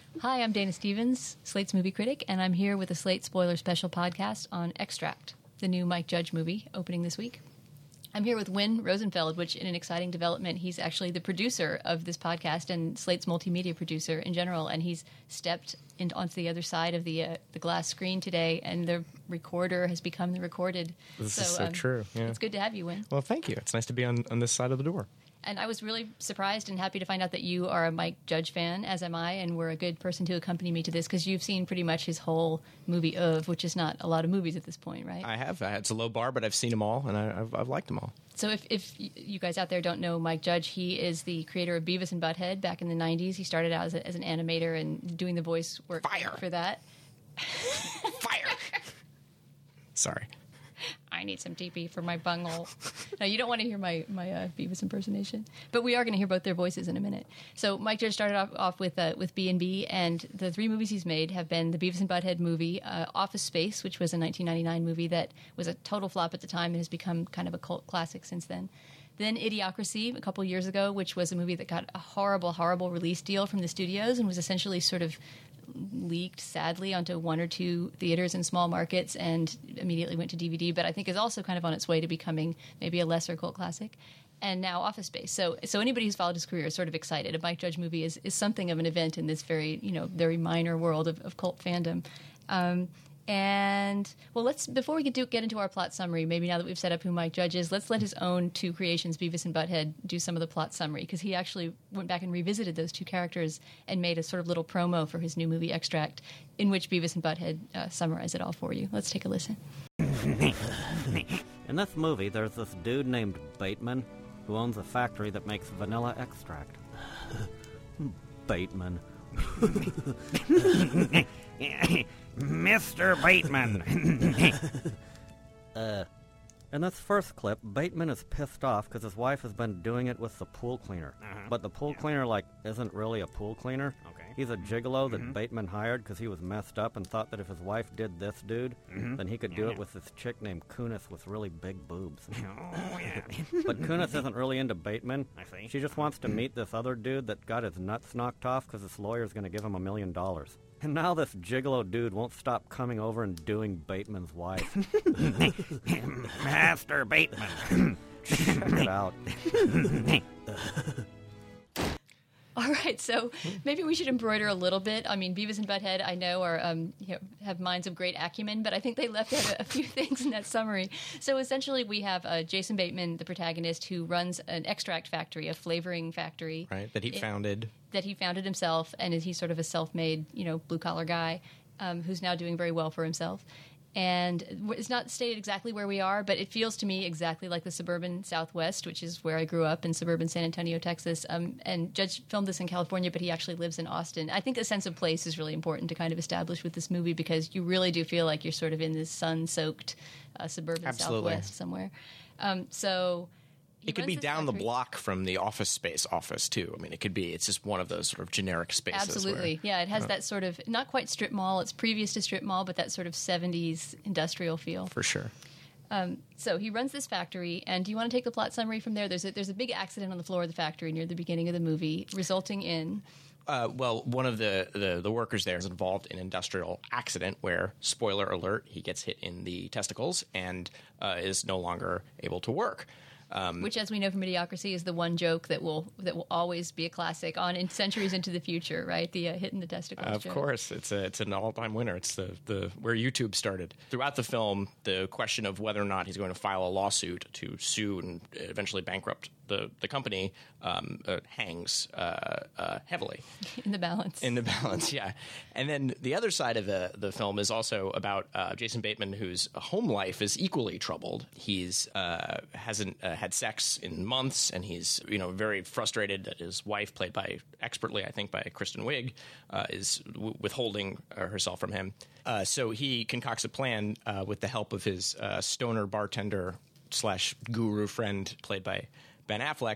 Hi, I'm Dana Stevens, Slate's movie critic, and I'm here with a Slate Spoiler Special podcast on Extract, the new Mike Judge movie opening this week. I'm here with Win Rosenfeld, which in an exciting development, he's actually the producer of this podcast and Slate's multimedia producer in general, and he's stepped onto the other side of the glass screen today, and the recorder has become the recorded. This is so true. Yeah. It's good to have you, Win. Well, thank you. It's nice to be on this side of the door. And I was really surprised and happy to find out that you are a Mike Judge fan, as am I, and were a good person to accompany me to this, because you've seen pretty much his whole movie oeuvre, which is not a lot of movies at this point, right? I have. It's a low bar, but I've seen them all, and I've liked them all. So if you guys out there don't know Mike Judge, he is the creator of Beavis and Butthead back in the 90s. He started out as an animator and doing the voice work for that. Fire! Sorry. I need some TP for my bunghole. No, you don't want to hear my Beavis impersonation, but we are going to hear both their voices in a minute. So Mike Judge started off with B&B, and the three movies he's made have been the Beavis and Butthead movie, Office Space, which was a 1999 movie that was a total flop at the time and has become kind of a cult classic since then. Then Idiocracy a couple years ago, which was a movie that got a horrible, horrible release deal from the studios and was essentially sort of leaked, sadly, onto one or two theaters in small markets and immediately went to DVD, but I think is also kind of on its way to becoming maybe a lesser cult classic. And now Office Space. So anybody who's followed his career is sort of excited. A Mike Judge movie is something of an event in this very, very minor world of cult fandom. And, well, before we get into our plot summary, maybe now that we've set up who Mike Judge is, let's let his own two creations, Beavis and Butthead, do some of the plot summary, because he actually went back and revisited those two characters and made a sort of little promo for his new movie, Extract, in which Beavis and Butthead summarize it all for you. Let's take a listen. In this movie, there's this dude named Bateman who owns a factory that makes vanilla extract. Bateman. Mr. Bateman. In this first clip, Bateman is pissed off because his wife has been doing it with the pool cleaner. But the pool cleaner, isn't really a pool cleaner. Okay. He's a gigolo that Bateman hired because he was messed up and thought that if his wife did this dude, then he could do it with this chick named Kunis with really big boobs. Oh, yeah. But Kunis isn't really into Bateman. I see. She just wants to meet this other dude that got his nuts knocked off because this lawyer's going to give him $1 million. And now this gigolo dude won't stop coming over and doing Bateman's wife. Master Bateman. Check it out. All right, so maybe we should embroider a little bit. I mean, Beavis and Butthead, I know, are have minds of great acumen, but I think they left out a few things in that summary. So essentially, we have Jason Bateman, the protagonist, who runs an extract factory, a flavoring factory, Right, that he founded. That he founded himself, and he's sort of a self-made, blue-collar guy who's now doing very well for himself. And it's not stated exactly where we are, but it feels to me exactly like the suburban Southwest, which is where I grew up in suburban San Antonio, Texas. And Judge filmed this in California, but he actually lives in Austin. I think a sense of place is really important to kind of establish with this movie, because you really do feel like you're sort of in this sun-soaked suburban Southwest somewhere. It could be down the block from the Office Space office, too. I mean, it's just one of those sort of generic spaces. Absolutely. Yeah, it has that sort of, not quite strip mall, it's previous to strip mall, but that sort of 70s industrial feel. For sure. So he runs this factory, and do you want to take the plot summary from there? There's a big accident on the floor of the factory near the beginning of the movie, resulting in... one of the workers there is involved in an industrial accident where, spoiler alert, he gets hit in the testicles and is no longer able to work. Which, as we know from Idiocracy, is the one joke that will always be a classic in centuries into the future, right? The hit in the testicles joke. Of course, it's an all-time winner. It's the where YouTube started. Throughout the film, the question of whether or not he's going to file a lawsuit to sue and eventually bankrupt the company hangs heavily in the balance. In the balance, yeah. And then the other side of the film is also about Jason Bateman, whose home life is equally troubled. He's hasn't had sex in months, and he's very frustrated that his wife, played by expertly, I think, by Kristen Wiig, is withholding herself from him. So he concocts a plan with the help of his stoner bartender / guru friend, played by Ben Affleck,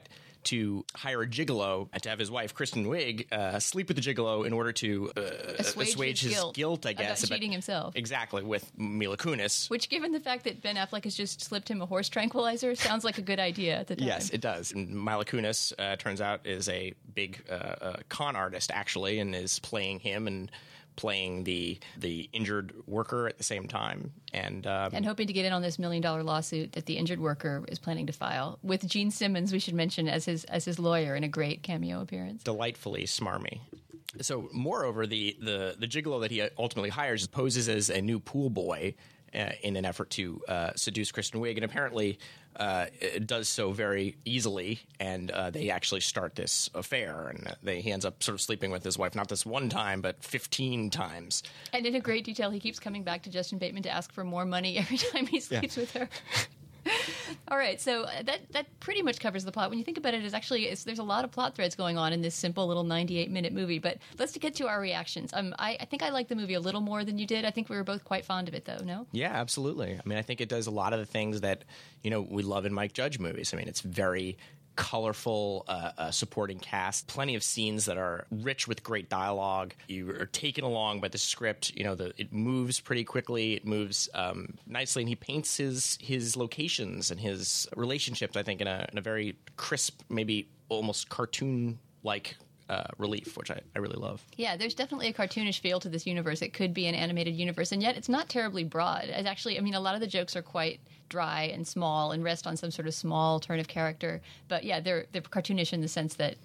to hire a gigolo and to have his wife, Kristen Wiig, sleep with the gigolo in order to assuage his guilt, I guess. About cheating himself. Exactly, with Mila Kunis. Which, given the fact that Ben Affleck has just slipped him a horse tranquilizer, sounds like a good idea at the time. Yes, it does. And Mila Kunis, turns out, is a big con artist, actually, and is playing him and playing the injured worker at the same time. And hoping to get in on this $1 million lawsuit that the injured worker is planning to file, with Gene Simmons, we should mention, as his lawyer in a great cameo appearance. Delightfully smarmy. So, moreover, the gigolo that he ultimately hires poses as a new pool boy in an effort to seduce Kristen Wiig, and apparently it does so very easily, and they actually start this affair, and he ends up sort of sleeping with his wife, not this one time, but 15 times. And in a great detail, he keeps coming back to Justin Bateman to ask for more money every time he sleeps with her. All right, so that pretty much covers the plot. When you think about it, there's a lot of plot threads going on in this simple little 98-minute movie. But let's get to our reactions. I think I liked the movie a little more than you did. I think we were both quite fond of it, though, no? Yeah, absolutely. I mean, I think it does a lot of the things that, we love in Mike Judge movies. I mean, it's very colorful supporting cast, plenty of scenes that are rich with great dialogue. You are taken along by the script. It moves pretty quickly. It moves nicely, and he paints his locations and his relationships, I think, in a very crisp, maybe almost cartoon-like relief, which I really love. Yeah, there's definitely a cartoonish feel to this universe. It could be an animated universe, and yet it's not terribly broad. It's actually, a lot of the jokes are quite dry and small and rest on some sort of small turn of character. But yeah, they're cartoonish in the sense that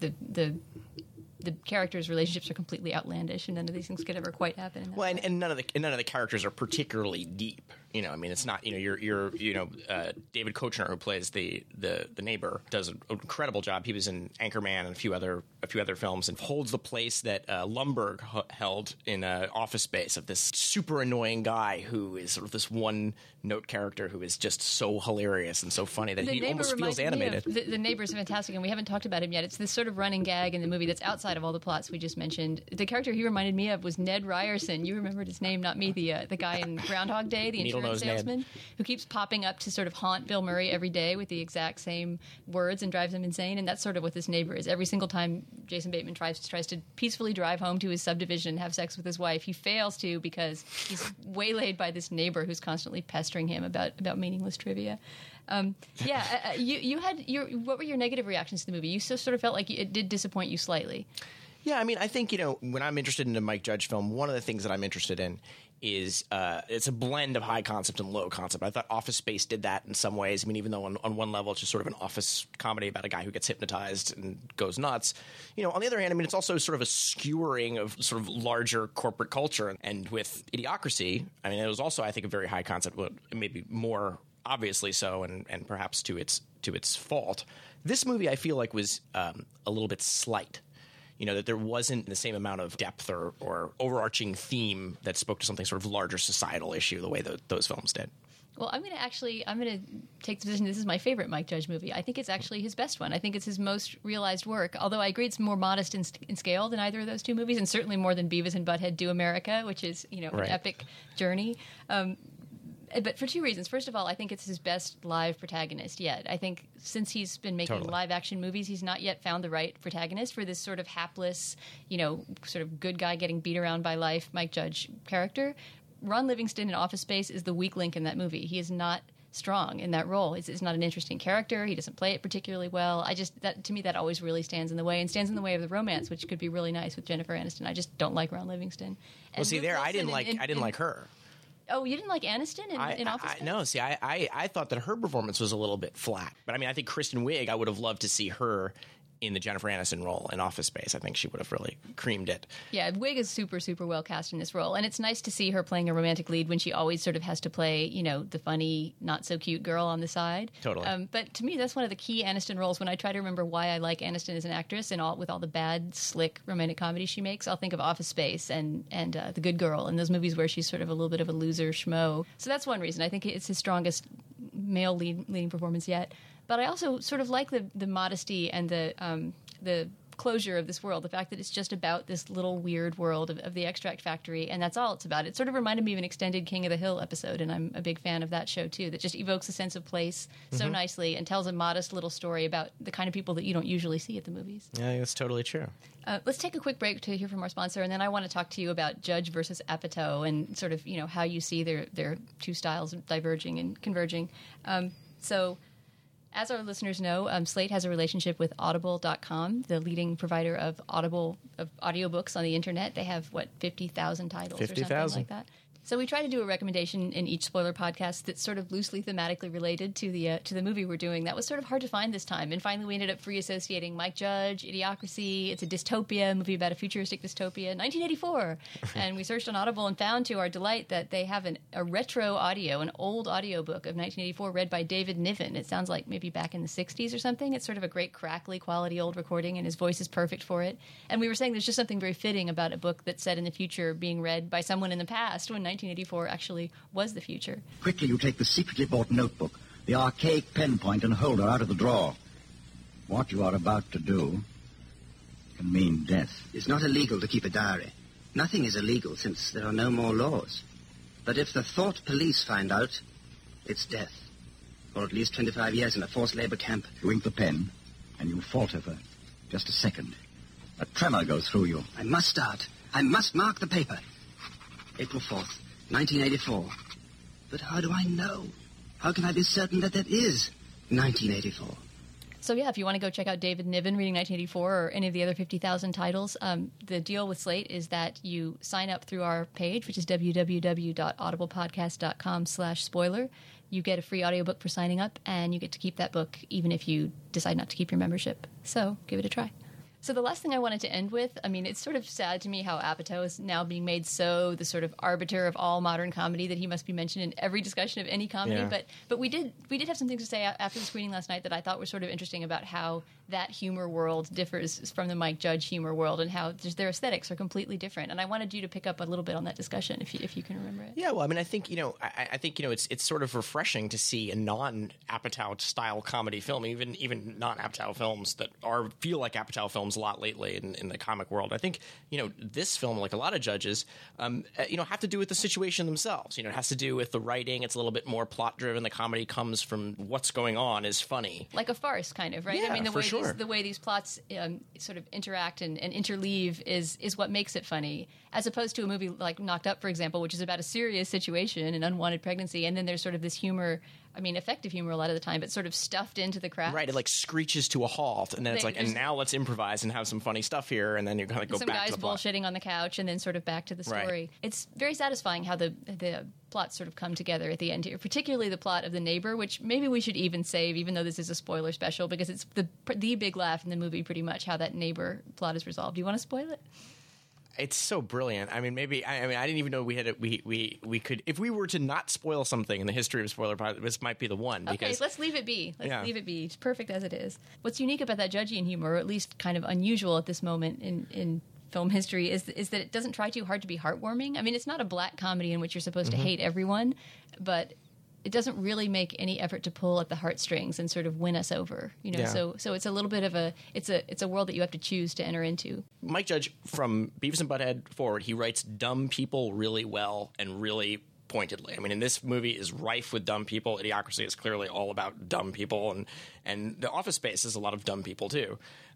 the characters' relationships are completely outlandish, and none of these things could ever quite happen. In that way. And none of the characters are particularly deep. It's not. You're David Koechner, who plays the neighbor, does an incredible job. He was in Anchorman and a few other films, and holds the place that Lumbergh held in Office Space, of this super annoying guy who is sort of this one note character who is just so hilarious and so funny that he almost feels animated. The neighbor's fantastic, and we haven't talked about him yet. It's this sort of running gag in the movie that's outside of all the plots we just mentioned. The character he reminded me of was Ned Ryerson. You remembered his name, not me. The guy in Groundhog Day, the insurance salesman, who keeps popping up to sort of haunt Bill Murray every day with the exact same words and drives him insane. And that's sort of what this neighbor is. Every single time Jason Bateman tries to peacefully drive home to his subdivision and have sex with his wife, he fails to because he's waylaid by this neighbor who's constantly pestering him about meaningless trivia. You had what were your negative reactions to the movie? You sort of felt like it did disappoint you slightly. Yeah, I think, when I'm interested in a Mike Judge film, one of the things that I'm interested in is it's a blend of high concept and low concept. I thought Office Space did that in some ways. Even though on one level it's just sort of an office comedy about a guy who gets hypnotized and goes nuts. On the other hand, it's also sort of a skewering of sort of larger corporate culture. And with Idiocracy, it was also, I think, a very high concept, but maybe more obviously so, and perhaps to its fault. This movie, I feel like, was a little bit slight. That there wasn't the same amount of depth or overarching theme that spoke to something sort of larger societal issue the way those films did. Well, I'm going to take the position this is my favorite Mike Judge movie. I think it's actually his best one. I think it's his most realized work, although I agree it's more modest in scale than either of those two movies, and certainly more than Beavis and Butthead Do America, which is, right. An epic journey. But for two reasons. First of all, I think it's his best live protagonist yet. I think since he's been making live-action movies, he's not yet found the right protagonist for this sort of hapless, sort of good guy getting beat around by life Mike Judge character. Ron Livingston in Office Space is the weak link in that movie. He is not strong in that role. It's not an interesting character. He doesn't play it particularly well. To me, that always really stands in the way, and stands in the way of the romance, which could be really nice with Jennifer Aniston. I just don't like Ron Livingston. Well, see, I didn't like her. Oh, you didn't like Aniston in Office Space? No, see, I thought that her performance was a little bit flat. But I think Kristen Wiig, I would have loved to see her in the Jennifer Aniston role in Office Space. I think she would have really creamed it. Yeah, Wiig is super, super well cast in this role. And it's nice to see her playing a romantic lead when she always sort of has to play, the funny, not-so-cute girl on the side. Totally. But to me, that's one of the key Aniston roles. When I try to remember why I like Aniston as an actress and with all the bad, slick romantic comedies she makes, I'll think of Office Space and The Good Girl and those movies where she's sort of a little bit of a loser schmo. So that's one reason. I think it's his strongest male leading performance yet. But I also sort of like the modesty and the closure of this world, the fact that it's just about this little weird world of the extract factory, and that's all it's about. It sort of reminded me of an extended King of the Hill episode, and I'm a big fan of that show too, that just evokes a sense of place so nicely and tells a modest little story about the kind of people that you don't usually see at the movies. Yeah, that's totally true. Let's take a quick break to hear from our sponsor, and then I want to talk to you about Judge versus Apatow and sort of, how you see their two styles diverging and converging. So, as our listeners know, Slate has a relationship with Audible.com, the leading provider of audiobooks on the internet. They have, 50,000 titles or something like that. So we try to do a recommendation in each spoiler podcast that's sort of loosely thematically related to the movie we're doing. That was sort of hard to find this time, and finally we ended up free associating Mike Judge, Idiocracy. It's a dystopia, a movie about a futuristic dystopia, 1984. And we searched on Audible and found, to our delight, that they have a retro audio, an old audiobook of 1984 read by David Niven. It sounds like maybe back in the 60s or something. It's sort of a great crackly quality old recording, and his voice is perfect for it. And we were saying there's just something very fitting about a book that's set in the future being read by someone in the past when 1984 actually was the future. Quickly, you take the secretly bought notebook, the archaic pen point and holder out of the drawer. What you are about to do can mean death. It's not illegal to keep a diary. Nothing is illegal since there are no more laws. But if the thought police find out, it's death. Or at least 25 years in a forced labor camp. You ink the pen, and you falter for just a second. A tremor goes through you. I must start. I must mark the paper. April 4th, 1984. But how do I know? How can I be certain that is 1984? So yeah, if you want to go check out David Niven reading 1984 or any of the other 50,000 titles, the deal with Slate is that you sign up through our page, which is www.audiblepodcast.com/spoiler. You get a free audiobook for signing up, and you get to keep that book even if you decide not to keep your membership. So give it a try. So the last thing I wanted to end with, it's sort of sad to me how Apatow is now being made so the sort of arbiter of all modern comedy that he must be mentioned in every discussion of any comedy. Yeah. But we did have some things to say after the screening last night that I thought were sort of interesting about how that humor world differs from the Mike Judge humor world and how their aesthetics are completely different. And I wanted you to pick up a little bit on that discussion if you can remember it. Yeah, well, I think it's sort of refreshing to see a non-Apatow style comedy film, even non-Apatow films that feel like Apatow films a lot lately in the comic world. I think this film, like a lot of Judges, have to do with the situation themselves. It has to do with the writing. It's a little bit more plot driven. The comedy comes from what's going on is funny, like a farce, kind of, right? Yeah, The way these plots sort of interact and interleave is what makes it funny, as opposed to a movie like Knocked Up, for example, which is about a serious situation, an unwanted pregnancy, and then there's sort of this humor. Effective humor a lot of the time, but sort of stuffed into the craft. Right, it screeches to a halt, and then it's and now let's improvise and have some funny stuff here, and then you're going to go some back to the plot. guys bullshitting on the couch, and then sort of back to the story. Right. It's very satisfying how the plots sort of come together at the end here, particularly the plot of The Neighbor, which maybe we should even save, even though this is a spoiler special, because it's the big laugh in the movie, pretty much, how that neighbor plot is resolved. Do you want to spoil it? It's so brilliant. I didn't even know we could. If we were to not spoil something in the history of spoiler, this might be the one. Okay, let's leave it be. Leave it be. It's perfect as it is. What's unique about that Judgian humor, or at least kind of unusual at this moment in film history, is that it doesn't try too hard to be heartwarming. It's not a black comedy in which you're supposed to hate everyone, but it doesn't really make any effort to pull at the heartstrings and sort of win us over, Yeah. So it's a little bit of it's a world that you have to choose to enter into. Mike Judge, from Beavis and Butthead forward, he writes dumb people really well and really pointedly. And this movie is rife with dumb people. Idiocracy is clearly all about dumb people, and The Office Space is a lot of dumb people too.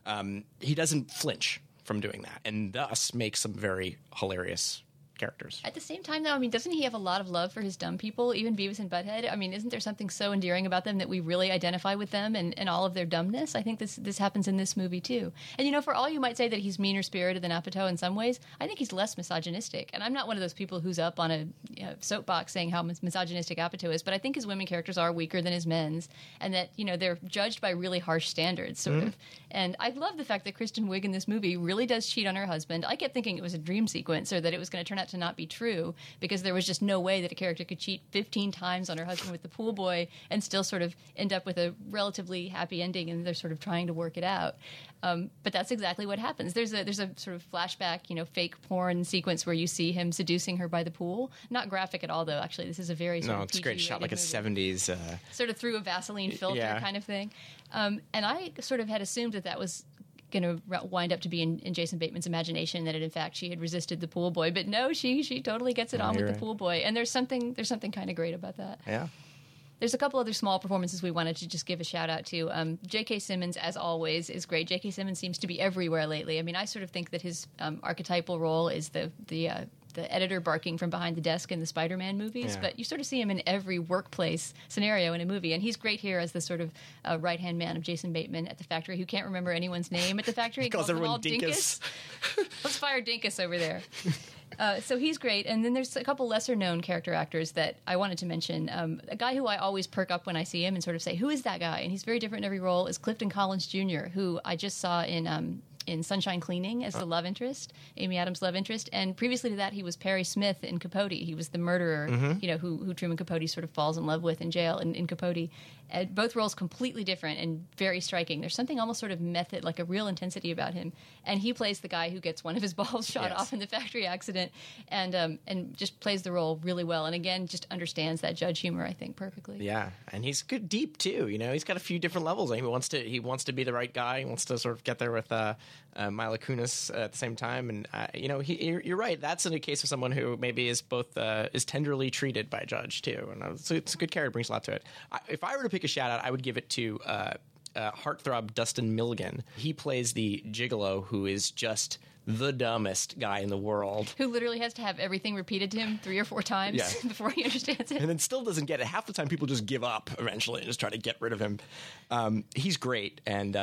He doesn't flinch from doing that, and thus makes some very hilarious characters. At the same time, though, doesn't he have a lot of love for his dumb people, even Beavis and Butthead? Isn't there something so endearing about them that we really identify with them and all of their dumbness? I think this happens in this movie, too. And, for all you might say that he's meaner-spirited than Apatow in some ways, I think he's less misogynistic. And I'm not one of those people who's up on a soapbox saying how misogynistic Apatow is, but I think his women characters are weaker than his men's, and that, they're judged by really harsh standards, sort of. And I love the fact that Kristen Wiig in this movie really does cheat on her husband. I kept thinking it was a dream sequence, or that it was going to turn out to not be true, because there was just no way that a character could cheat 15 times on her husband with the pool boy and still sort of end up with a relatively happy ending, and they're sort of trying to work it out. But that's exactly what happens. There's a sort of flashback, fake porn sequence where you see him seducing her by the pool. Not graphic at all, though. Actually, this is a very sort of it's great shot, like a movie. 70s sort of through a Vaseline filter kind of thing. And I sort of had assumed that was going to wind up to be in Jason Bateman's imagination, that in fact she had resisted the pool boy. But no, she totally gets it on with you're the right. pool boy. And there's something kind of great about that. Yeah. There's a couple other small performances we wanted to just give a shout out to. J.K. Simmons, as always, is great. J.K. Simmons seems to be everywhere lately. I mean, I sort of think that his archetypal role is the editor barking from behind the desk in the Spider-Man movies, Yeah. but you sort of see him in every workplace scenario in a movie, and he's great here as the sort of right-hand man of Jason Bateman at the factory who can't remember anyone's name at the factory. He Calls them everyone all Dinkus. Let's fire Dinkus over there. So he's great. And then there's a couple lesser-known character actors that I wanted to mention. A guy who I always perk up when I see him and sort of say, who is that guy? And he's very different in every role, is Clifton Collins Jr., who I just saw in Sunshine Cleaning as the love interest, Amy Adams' love interest. And previously to that, he was Perry Smith in Capote. He was the murderer, who Truman Capote sort of falls in love with in jail in Capote. Both roles completely different and very striking. There's something almost sort of method, like a real intensity about him. And he plays the guy who gets one of his balls shot Yes. off in the factory accident, and just plays the role really well. And again, just understands that judge humor, I think, perfectly. Yeah, and he's good deep too. He's got a few different levels. He wants to be the right guy. He wants to sort of get there with Mila Kunis at the same time. And you're right. That's in a case of someone who maybe is both is tenderly treated by a judge too. And so it's a good character. Brings a lot to it. If I were to pick a shout out, I would give it to heartthrob Dustin Milligan. He plays the gigolo who is just the dumbest guy in the world. Who literally has to have everything repeated to him 3 or 4 times Yeah. before he understands it. And then still doesn't get it. Half the time, people just give up eventually and just try to get rid of him. He's great, and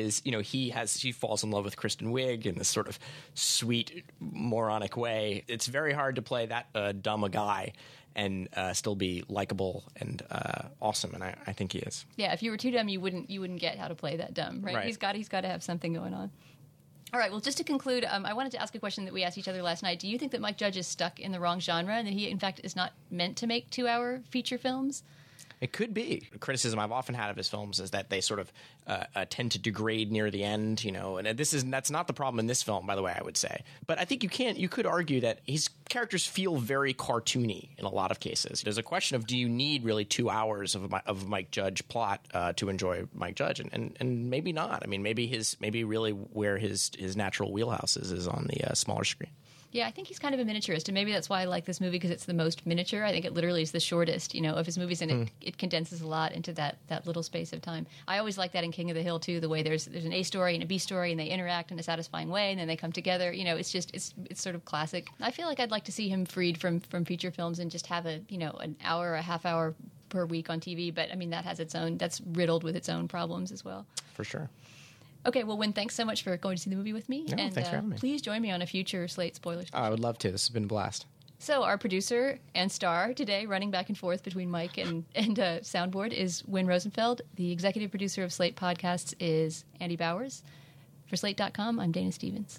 he falls in love with Kristen Wiig in this sort of sweet, moronic way. It's very hard to play that dumb a guy and still be likable and awesome, and I think he is. Yeah, if you were too dumb, you wouldn't get how to play that dumb, right? Right. He's got to have something going on. All right, well, just to conclude, I wanted to ask a question that we asked each other last night. Do you think that Mike Judge is stuck in the wrong genre and that he, in fact, is not meant to make 2-hour feature films? It could be. A criticism I've often had of his films is that they sort of tend to degrade near the end, and that's not the problem in this film, by the way, I would say. But I think you could argue that his characters feel very cartoony in a lot of cases. There's a question of, do you need really 2 hours of Mike Judge plot to enjoy Mike Judge? And maybe not. I mean, maybe really where his natural wheelhouse is on the smaller screen. Yeah, I think he's kind of a miniaturist, and maybe that's why I like this movie, because it's the most miniature. I think it literally is the shortest, of his movies, and it condenses a lot into that little space of time. I always like that in King of the Hill, too, the way there's an A story and a B story, and they interact in a satisfying way, and then they come together. It's sort of classic. I feel like I'd like to see him freed from feature films and just have an hour or a half hour per week on TV, but, I mean, that's riddled with its own problems as well. For sure. Okay, well, Wynn, thanks so much for going to see the movie with me. No, and thanks for having me. Please join me on a future Slate Spoilers. I would love to. This has been a blast. So our producer and star today, running back and forth between Mike and soundboard, is Wynn Rosenfeld. The executive producer of Slate Podcasts is Andy Bowers. For Slate.com, I'm Dana Stevens.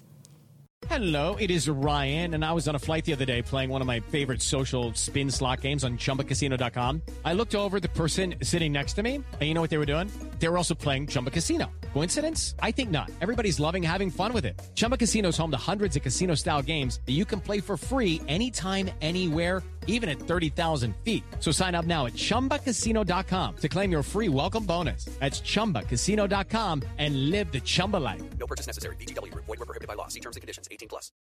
Hello, it is Ryan, and I was on a flight the other day playing one of my favorite social spin slot games on ChumbaCasino.com. I looked over at the person sitting next to me, and you know what they were doing? They were also playing Chumba Casino. Coincidence? I think not. Everybody's loving having fun with it. Chumba Casino is home to hundreds of casino-style games that you can play for free anytime, anywhere, even at 30,000 feet. So sign up now at ChumbaCasino.com to claim your free welcome bonus. That's ChumbaCasino.com and live the Chumba life. No purchase necessary. VGW Group. Void where prohibited by law. See terms and conditions. 18+.